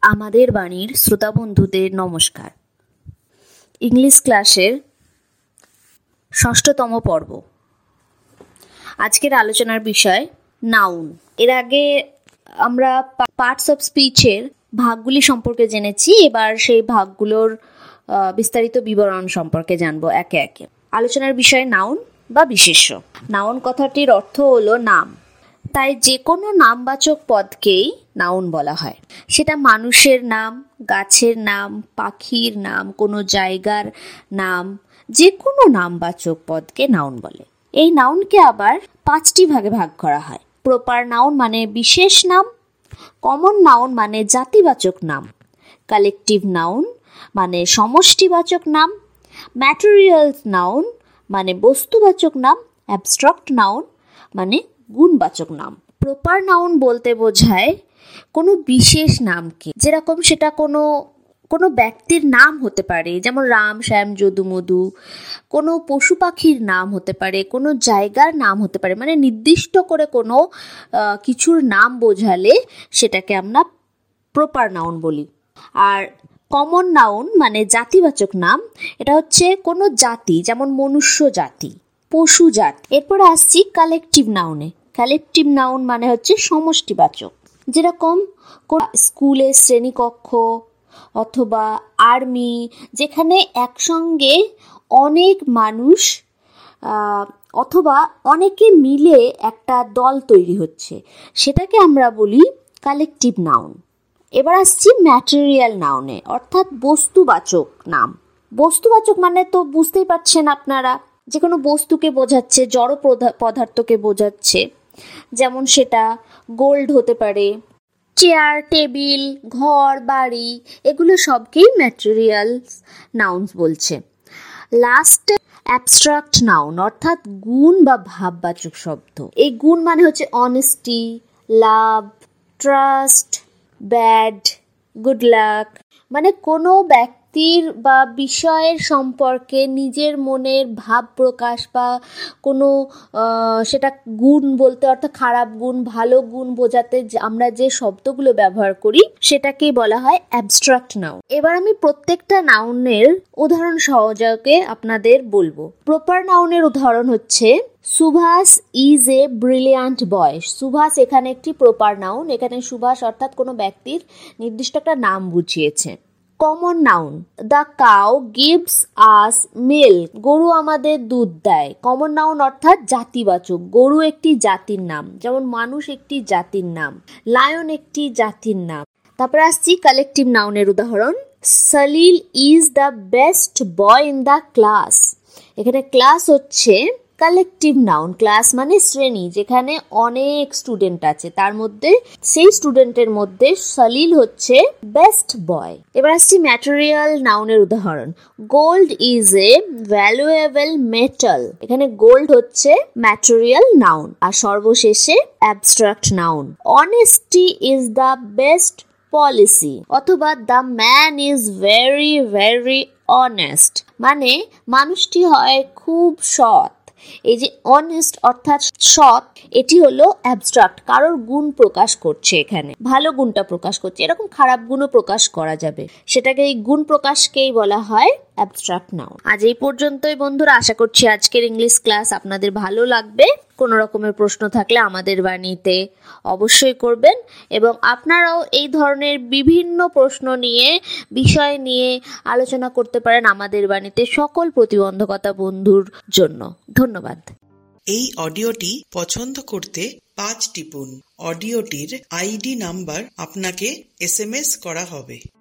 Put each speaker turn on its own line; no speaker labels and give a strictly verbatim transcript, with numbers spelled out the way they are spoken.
আমাদের বাণীর শ্রোতা বন্ধুদের নমস্কার। ইংলিশ ক্লাসের ষষ্ঠতম পর্ব। আজকের আলোচনার বিষয় নাউন। এর আগে আমরা পার্টস অফ স্পিচের ভাগগুলি সম্পর্কে জেনেছি, এবার সেই ভাগগুলোর বিস্তারিত বিবরণ সম্পর্কে জানবো একে একে। আলোচনার বিষয় নাউন বা বিশেষ্য। নাউন কথাটির অর্থ হলো নাম, তাই যে কোনো নামবাচক পদকেই নাউন বলা হয়। সেটা মানুষের নাম, গাছের নাম, পাখির নাম, কোনো জায়গার নাম, যে কোনো নামবাচক পদকে নাউন বলে। এই নাউনকে আবার পাঁচটি ভাগে ভাগ করা হয়। প্রপার নাউন মানে বিশেষ নাম, কমন নাউন মানে জাতিবাচক নাম, কালেকটিভ নাউন মানে সমষ্টিবাচক নাম, ম্যাটেরিয়াল নাউন মানে বস্তুবাচক নাম, অ্যাবস্ট্রাক্ট নাউন মানে গুণবাচক নাম। প্রপার নাউন বলতে বোঝায় কোনো বিশেষ নামকে, যেরকম সেটা কোনো কোনো ব্যক্তির নাম হতে পারে, যেমন রাম, শ্যাম, যদু, মধু। কোনো পশু পাখির নাম হতে পারে, কোনো জায়গার নাম হতে পারে, মানে নির্দিষ্ট করে কোনো কিছুর নাম বোঝালে সেটাকে আমরা প্রপার নাউন বলি। আর কমন নাউন মানে জাতিবাচক নাম, এটা হচ্ছে কোনো জাতি, যেমন মনুষ্য জাতি, পশু জাতি। এরপরে আসছি কালেকটিভ নাউনে। কালেকটিভ নাউন মানে হচ্ছে সমষ্টিবাচক, যেরকম স্কুলের শ্রেণীকক্ষ অথবা আর্মি, যেখানে একসঙ্গে অনেক মানুষ অথবা অনেকে মিলে একটা দল তৈরি হচ্ছে, সেটাকে আমরা বলি কালেকটিভ নাউন। এবার আসছি ম্যাটেরিয়াল নাউনে, অর্থাৎ বস্তুবাচক নাম। বস্তুবাচক মানে তো বুঝতেই পারছেন আপনারা, যে কোনো বস্তুকে বোঝাচ্ছে, জড় পদার্থকে বোঝাচ্ছে। যেমন সেটা গোল্ড হতে পারে, চেয়ার, টেবিল, ঘর, বাড়ি, এগুলো সবকেই ম্যাটেরিয়াল নাউন্স বলছে। লাস্ট অ্যাবস্ট্রাক্ট নাউন, অর্থাৎ গুণ বা ভাববাচক শব্দ। এই গুণ মানে হচ্ছে honesty, love, trust, bad, good luck. মানে কোনো ব্যক্তির বা বিষয়ের সম্পর্কে নিজের মনের ভাব প্রকাশ, বা কোনো সেটা গুণ বলতে অর্থাৎ খারাপ গুণ, ভালো গুণ বোঝাতে আমরা যে শব্দগুলো ব্যবহার করি সেটাকেই বলা হয় অ্যাবস্ট্রাক্ট নাউন। এবার আমি প্রত্যেকটা নাউনের উদাহরণ সহযোগে আপনাদের বলবো। প্রপার নাউনের উদাহরণ হচ্ছে Subhash is a brilliant boy. Subhash এখানে একটি প্রপার নাউন, এখানে সুভাষ অর্থাৎ কোনো ব্যক্তির নির্দিষ্ট একটা নাম বুঝিয়েছে। Common noun, the cow gives us milk. গরু আমাদের দুধ দেয়। কমন নাউন অর্থাৎ জাতিবাচক, গরু একটি জাতির নাম, যেমন মানুষ একটি জাতির নাম, লায়ন একটি জাতির নাম। তারপরে আসছি কালেকটিভ নাউনের উদাহরণ। Salil is the best boy in the class. এখানে ক্লাস হচ্ছে কালেকটিভ নাউন। ক্লাস মানে শ্রেণী, যেখানে অনেক স্টুডেন্ট আছে, তার মধ্যে সেই স্টুডেন্টের মধ্যে সলিল হচ্ছে বেস্ট বয়। এবার আসছি ম্যাটেরিয়াল নাউনের উদাহরণ। Gold is a valuable metal. এখানে গোল্ড হচ্ছে ম্যাটেরিয়াল নাউন। আর সর্বশেষে abstract noun. Honesty is the best policy, অথবা the man is very very honest, মানে মানুষটি হয় খুব সৎ। এই যে অনেস্ট অর্থাৎ সৎ, এটি হলো অ্যাবস্ট্রাক্ট, কারোর গুণ প্রকাশ করছে, এখানে ভালো গুণটা প্রকাশ করছে, এরকম খারাপ গুণও প্রকাশ করা যাবে, সেটাকে এই গুণ প্রকাশকেই বলা হয় অ্যাবস্ট্রাক্ট নাউন। আজ এই পর্যন্তই বন্ধুরা, আশা করছি আজকের ইংলিশ ক্লাস আপনাদের ভালো লাগবে। কোনো রকমের প্রশ্ন থাকলে আমাদের বাণীতে অবশ্যই করবেন, এবং আপনারাও এই ধরনের বিভিন্ন প্রশ্ন নিয়ে, বিষয় নিয়ে আলোচনা করতে পারেন আমাদের বাণীতে সকল প্রতিবন্ধকতা বন্ধুর জন্য। ধন্যবাদ।
এই অডিওটি পছন্দ করতে পাঁচ টিপুন। অডিওটির আইডি নাম্বার আপনাকে এস এম এস করা হবে।